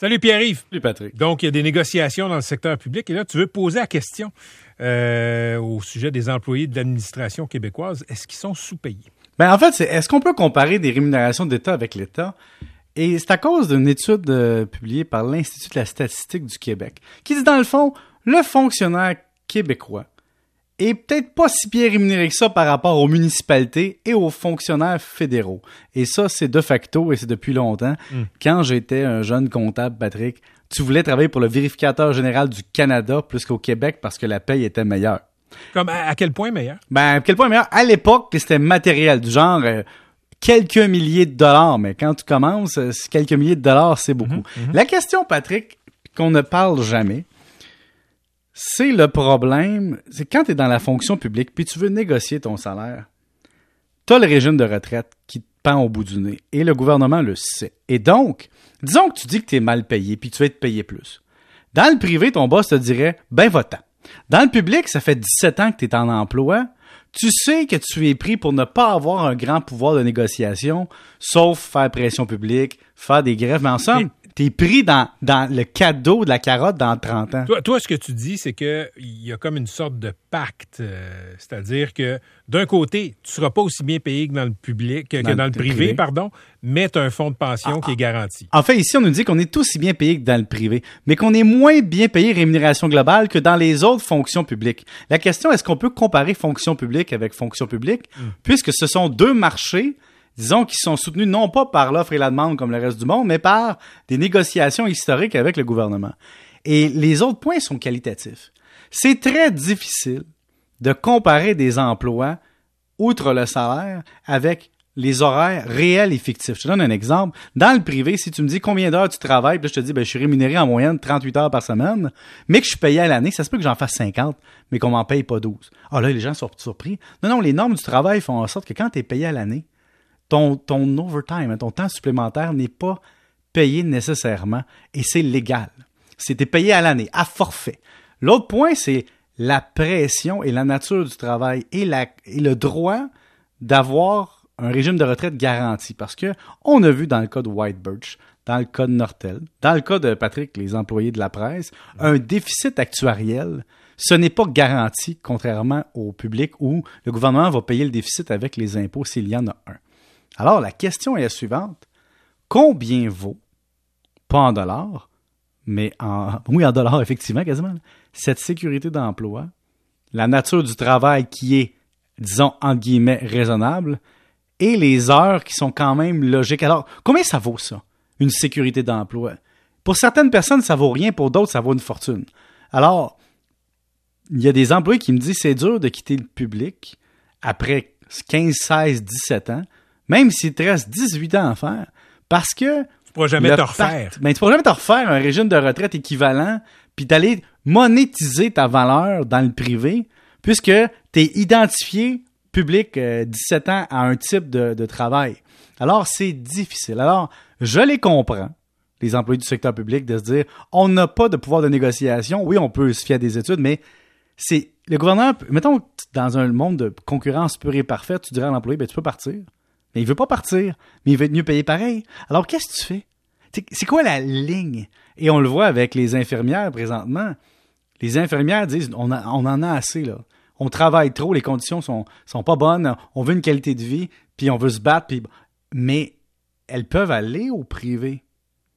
Salut Pierre-Yves. Salut Patrick. Donc, il y a des négociations dans le secteur public et là, tu veux poser la question au sujet des employés de l'administration québécoise. Est-ce qu'ils sont sous-payés? En fait, est-ce qu'on peut comparer des rémunérations d'État avec l'État? Et c'est à cause d'une étude publiée par l'Institut de la statistique du Québec qui dit, dans le fond, le fonctionnaire québécois est peut-être pas si bien rémunéré que ça par rapport aux municipalités et aux fonctionnaires fédéraux. Et ça, c'est de facto et c'est depuis longtemps. Quand j'étais un jeune comptable, Patrick, tu voulais travailler pour le vérificateur général du Canada plus qu'au Québec parce que la paye était meilleure. Comme à quel point meilleur? À quel point meilleur? À l'époque, c'était matériel, du genre quelques milliers de dollars. Mais quand tu commences, quelques milliers de dollars, c'est beaucoup. La question, Patrick, qu'on ne parle jamais, c'est le problème, c'est quand tu es dans la fonction publique puis tu veux négocier ton salaire, tu as le régime de retraite qui te pend au bout du nez et le gouvernement le sait. Et donc, disons que tu dis que tu es mal payé puis tu vas être payé plus. Dans le privé, ton boss te dirait « va-t'en ». Dans le public, ça fait 17 ans que tu es en emploi. Tu sais que tu es pris pour ne pas avoir un grand pouvoir de négociation, sauf faire pression publique, faire des grèves. Mais ensemble, tu es pris dans le cadeau de la carotte dans 30 ans. Toi, ce que tu dis, c'est qu'il y a comme une sorte de pacte. C'est-à-dire que, d'un côté, tu ne seras pas aussi bien payé que dans le public, que dans le privé, mais tu as un fonds de pension qui est garanti. En fait, ici, on nous dit qu'on est aussi bien payé que dans le privé, mais qu'on est moins bien payé rémunération globale que dans les autres fonctions publiques. La question, est-ce qu'on peut comparer fonction publique avec fonction publique, puisque ce sont deux marchés, disons, qui sont soutenus non pas par l'offre et la demande comme le reste du monde, mais par des négociations historiques avec le gouvernement. Et les autres points sont qualitatifs. C'est très difficile de comparer des emplois, outre le salaire, avec les horaires réels et fictifs. Je te donne un exemple. Dans le privé, si tu me dis combien d'heures tu travailles, puis là, je te dis, je suis rémunéré en moyenne 38 heures par semaine, mais que je suis payé à l'année, ça se peut que j'en fasse 50, mais qu'on m'en paye pas 12. Ah là, les gens sont surpris. Non, les normes du travail font en sorte que quand tu es payé à l'année, ton overtime, ton temps supplémentaire n'est pas payé nécessairement et c'est légal. C'était payé à l'année, à forfait. L'autre point, c'est la pression et la nature du travail et le droit d'avoir un régime de retraite garanti. Parce que on a vu dans le cas de White Birch, dans le cas de Nortel, dans le cas de Patrick, les employés de la presse, un déficit actuariel, ce n'est pas garanti, contrairement au public où le gouvernement va payer le déficit avec les impôts s'il y en a un. Alors, la question est la suivante. Combien vaut, pas en dollars, mais en dollars, effectivement, quasiment, cette sécurité d'emploi, la nature du travail qui est, disons, entre guillemets, raisonnable, et les heures qui sont quand même logiques. Alors, combien ça vaut ça, une sécurité d'emploi? Pour certaines personnes, ça vaut rien, pour d'autres, ça vaut une fortune. Alors, il y a des employés qui me disent c'est dur de quitter le public après 15, 16, 17 ans, même s'il te reste 18 ans à faire, parce que tu ne pourras jamais te refaire. Tu ne pourras jamais te refaire un régime de retraite équivalent, puis d'aller monétiser ta valeur dans le privé, puisque tu es identifié public 17 ans à un type de travail. Alors, c'est difficile. Alors, je les comprends, les employés du secteur public, de se dire, on n'a pas de pouvoir de négociation. Oui, on peut se fier à des études, mais c'est le gouvernement, mettons, dans un monde de concurrence pure et parfaite, tu dirais à l'employé, tu peux partir. Mais il veut pas partir, mais il veut être mieux payé pareil. Alors, qu'est-ce que tu fais? C'est quoi la ligne? Et on le voit avec les infirmières présentement. Les infirmières disent, on en a assez, là. On travaille trop, les conditions sont pas bonnes, on veut une qualité de vie, puis on veut se battre, mais elles peuvent aller au privé.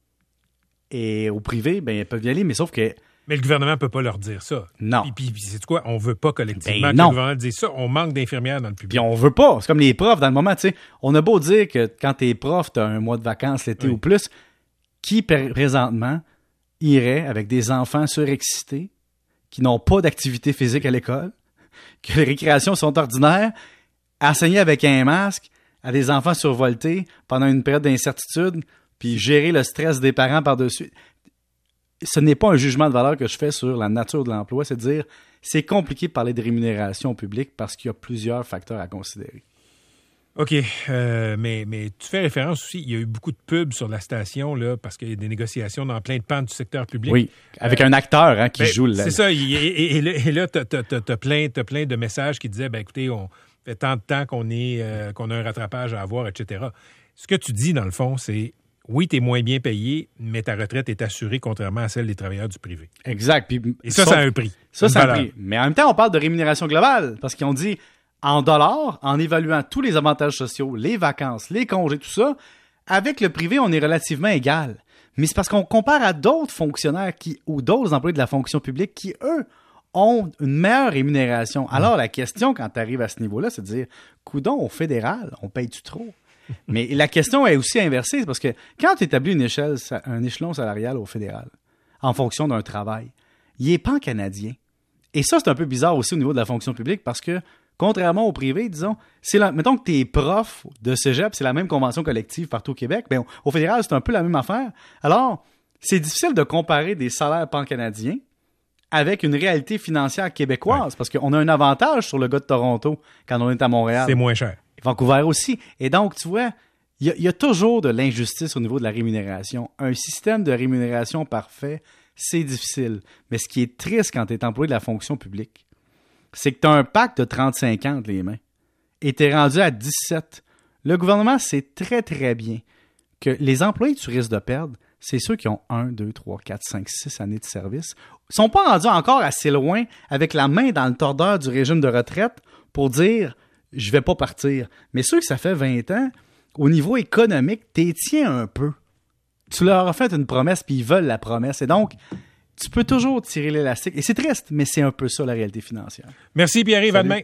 Et au privé, elles peuvent y aller, mais sauf que... Mais le gouvernement ne peut pas leur dire ça. Non. Puis c'est quoi? On veut pas collectivement que le gouvernement dise ça. On manque d'infirmières dans le public. Puis on veut pas. C'est comme les profs dans le moment, tu sais. On a beau dire que quand t'es prof, t'as un mois de vacances l'été ou plus, qui présentement irait avec des enfants surexcités, qui n'ont pas d'activité physique à l'école, que les récréations sont ordinaires, enseigner avec un masque à des enfants survoltés pendant une période d'incertitude, puis gérer le stress des parents par-dessus. Ce n'est pas un jugement de valeur que je fais sur la nature de l'emploi, c'est de dire c'est compliqué de parler de rémunération publique parce qu'il y a plusieurs facteurs à considérer. OK, mais tu fais référence aussi, il y a eu beaucoup de pubs sur la station là, parce qu'il y a des négociations dans plein de pans du secteur public. Oui, avec un acteur qui joue. C'est ça, et là, tu as plein de messages qui disaient, écoutez, on fait tant de temps qu'on a un rattrapage à avoir, etc. Ce que tu dis, dans le fond, c'est oui, tu es moins bien payé, mais ta retraite est assurée contrairement à celle des travailleurs du privé. Exact. Et ça a un prix. Ça a un prix. Mais en même temps, on parle de rémunération globale parce qu'ils ont dit en dollars, en évaluant tous les avantages sociaux, les vacances, les congés, tout ça, avec le privé, on est relativement égal. Mais c'est parce qu'on compare à d'autres fonctionnaires ou d'autres employés de la fonction publique qui, eux, ont une meilleure rémunération. Alors, la question, quand tu arrives à ce niveau-là, c'est de dire, coudon, au fédéral, on paye-tu trop? Mais la question est aussi inversée, parce que quand tu établis un échelon salarial au fédéral, en fonction d'un travail, il est pan-canadien. Et ça, c'est un peu bizarre aussi au niveau de la fonction publique, parce que, contrairement au privé, disons, mettons que tu es prof de cégep, c'est la même convention collective partout au Québec, bien, au fédéral, c'est un peu la même affaire. Alors, c'est difficile de comparer des salaires pan-canadiens avec une réalité financière québécoise, parce qu'on a un avantage sur le gars de Toronto quand on est à Montréal. C'est moins cher. Vancouver aussi. Et donc, tu vois, il y a toujours de l'injustice au niveau de la rémunération. Un système de rémunération parfait, c'est difficile. Mais ce qui est triste quand tu es employé de la fonction publique, c'est que tu as un pacte de 35 ans entre les mains et tu es rendu à 17. Le gouvernement sait très, très bien que les employés que tu risques de perdre, c'est ceux qui ont 1, 2, 3, 4, 5, 6 années de service. Ils sont pas rendus encore assez loin avec la main dans le tordeur du régime de retraite pour dire « je vais pas partir ». Mais ceux que ça fait 20 ans, au niveau économique, t'es tiens un peu. Tu leur as fait une promesse puis ils veulent la promesse. Et donc, tu peux toujours tirer l'élastique. Et c'est triste, mais c'est un peu ça la réalité financière. Merci Pierre-Yves, à demain.